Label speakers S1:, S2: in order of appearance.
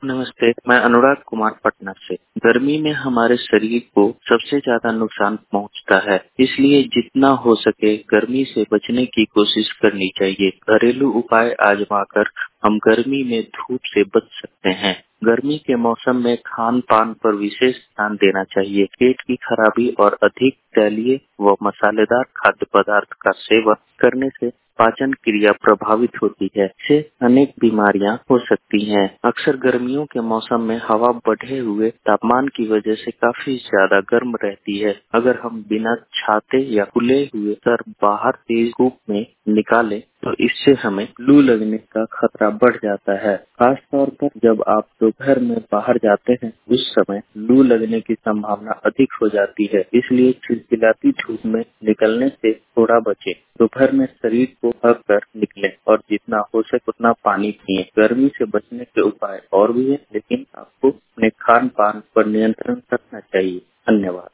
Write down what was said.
S1: नमस्ते, मैं अनुराग कुमार पटना से। गर्मी में हमारे शरीर को सबसे ज्यादा नुकसान पहुंचता है, इसलिए जितना हो सके गर्मी से बचने की कोशिश करनी चाहिए। घरेलू उपाय आजमाकर हम गर्मी में धूप से बच सकते हैं। गर्मी के मौसम में खान पान पर विशेष ध्यान देना चाहिए। पेट की खराबी और अधिक तैलीय व मसालेदार खाद्य पदार्थ का सेवन करने से पाचन क्रिया प्रभावित होती है। इससे अनेक बीमारियां हो सकती हैं। अक्सर गर्मियों के मौसम में हवा बढ़े हुए तापमान की वजह से काफी ज्यादा गर्म रहती है। अगर हम बिना छाते या खुले हुए सर बाहर तेज धूप में निकालें तो इससे हमें लू लगने का खतरा बढ़ जाता है। खास तौर पर जब आप दोपहर में बाहर जाते हैं, उस समय लू लगने की संभावना अधिक हो जाती है। इसलिए चिलचिलाती धूप में निकलने से थोड़ा बचें। दोपहर में शरीर को ढक कर निकलें और जितना हो सके उतना पानी पिएं। गर्मी से बचने के उपाय और भी हैं, लेकिन आपको अपने खान पान पर नियंत्रण रखना चाहिए। धन्यवाद।